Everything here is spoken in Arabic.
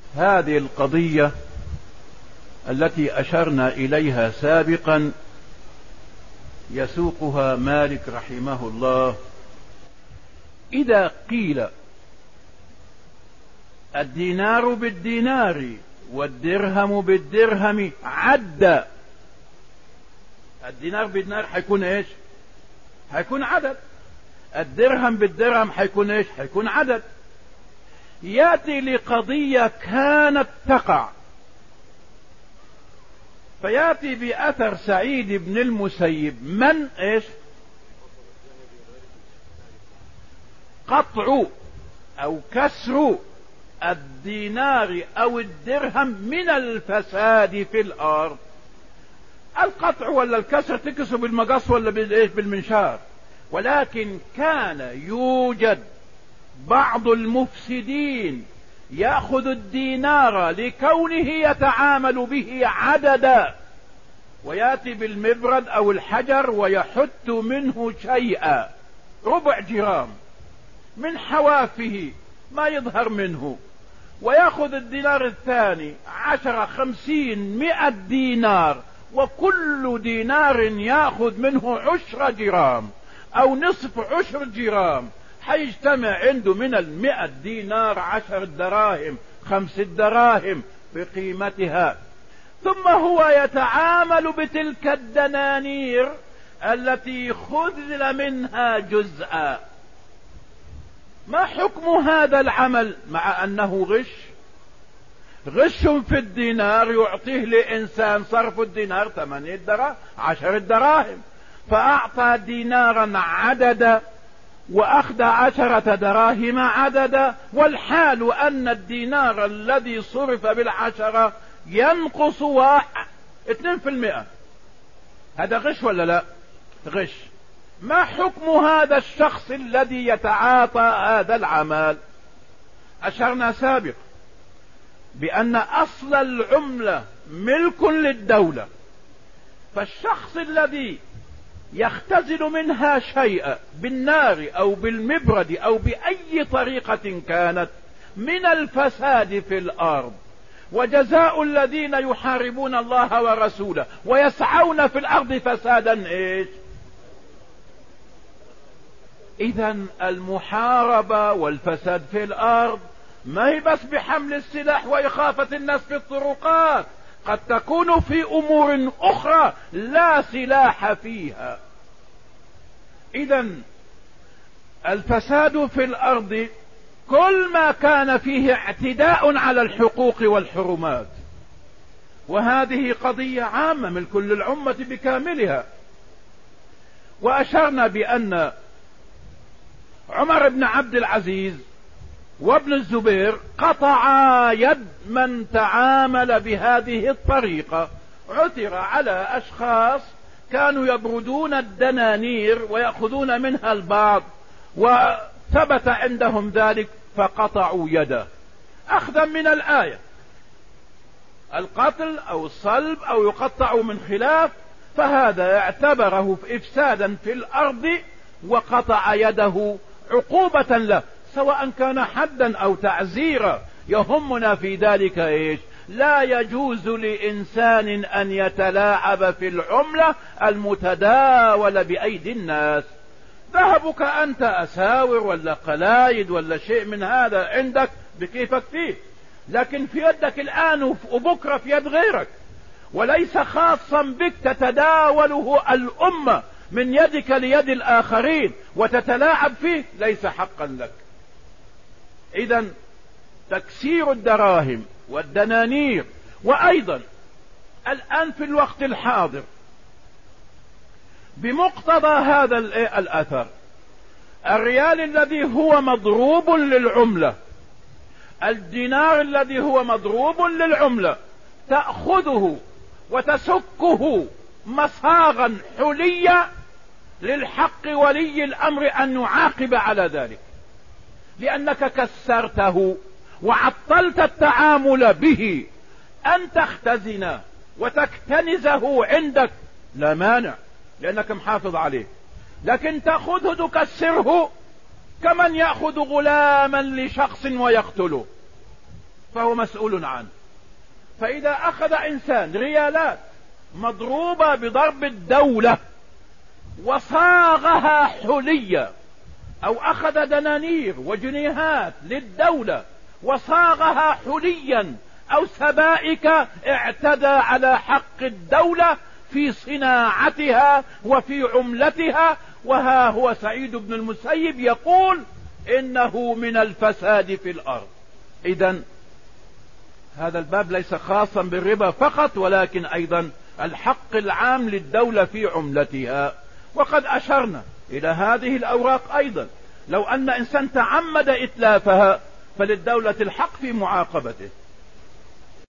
هذه القضية التي أشرنا إليها سابقا يسوقها مالك رحمه الله. إذا قيل الدينار بالدينار والدرهم بالدرهم عد، الدينار بالدينار حيكون ايش؟ حيكون عدد. الدرهم بالدرهم حيكون ايش؟ حيكون عدد. يأتي لقضية كانت تقع، فيأتي بأثر سعيد بن المسيب من ايش؟ قطع او كسر الدينار او الدرهم من الفساد في الارض. القطع ولا الكسر تكسر بالمقص ولا بالايش؟ بالمنشار. ولكن كان يوجد بعض المفسدين يأخذ الدينار لكونه يتعامل به عددا، ويأتي بالمبرد او الحجر ويحت منه شيئا، ربع جرام من حوافه ما يظهر منه، ويأخذ الدينار الثاني 10 50 100 دينار، وكل دينار يأخذ منه 10 جرام او نصف 10 جرام، حيجتمع عنده من 100 دينار 10 دراهم 5 دراهم بقيمتها. ثم هو يتعامل بتلك الدنانير التي خذل منها جزءا. ما حكم هذا العمل مع انه غش؟ غش في الدينار يعطيه لإنسان صرف الدينار 8 دراهم 10 دراهم، فأعطى دينارا عددا وأخذ 10 دراهم عددا، والحال أن الدينار الذي صرف بالعشرة ينقص 2%. هذا غش ولا لا؟ غش. ما حكم هذا الشخص الذي يتعاطى هذا العمل؟ أشرنا سابق بأن أصل العملة ملك للدولة، فالشخص الذي يختزل منها شيئا بالنار أو بالمبرد أو بأي طريقة كانت من الفساد في الأرض، وجزاء الذين يحاربون الله ورسوله ويسعون في الأرض فسادا إيش؟ إذن المحاربة والفساد في الأرض ما هي بس بحمل السلاح وإخافة الناس في الطرقات، قد تكون في أمور أخرى لا سلاح فيها. إذن الفساد في الأرض كل ما كان فيه اعتداء على الحقوق والحرمات، وهذه قضية عامة من كل الأمة بكاملها. وأشرنا بأن عمر بن عبد العزيز وابن الزبير قطعا يد من تعامل بهذه الطريقة. عثر على أشخاص كانوا يبردون الدنانير ويأخذون منها البعض، وثبت عندهم ذلك فقطعوا يده أخذا من الآية القتل أو الصلب أو يقطع من خلاف، فهذا اعتبره إفسادا في الأرض وقطع يده عقوبة له، سواء كان حدا أو تعزيرا. يهمنا في ذلك إيش؟ لا يجوز لإنسان أن يتلاعب في العملة المتداولة بأيدي الناس. ذهبك أنت أساور ولا قلايد ولا شيء من هذا عندك بكيفك فيه، لكن في يدك الآن وبكرة في يد غيرك، وليس خاصا بك تتداوله الأمة من يدك ليد الآخرين وتتلاعب فيه، ليس حقا لك. إذن تكسير الدراهم والدنانير، وأيضا الآن في الوقت الحاضر بمقتضى هذا الأثر، الريال الذي هو مضروب للعملة، الدينار الذي هو مضروب للعملة، تأخذه وتسكه مصاغا حليا للحق ولي الأمر أن يعاقب على ذلك، لأنك كسرته وعطلت التعامل به. أن تختزن وتكتنزه عندك لا مانع لأنك محافظ عليه، لكن تأخذه تكسره كمن يأخذ غلاما لشخص ويقتله. فهو مسؤول عنه. فإذا أخذ إنسان ريالات مضروبة بضرب الدولة وصاغها حلية، أو أخذ دنانير وجنيهات للدولة وصاغها حليا أو سبائك، اعتدى على حق الدولة في صناعتها وفي عملتها. وها هو سعيد بن المسيب يقول إنه من الفساد في الأرض. إذن هذا الباب ليس خاصا بالربا فقط، ولكن أيضا الحق العام للدولة في عملتها. وقد أشرنا إلى هذه الأوراق أيضا، لو أن إنسان تعمد إتلافها فللدولة الحق في معاقبته.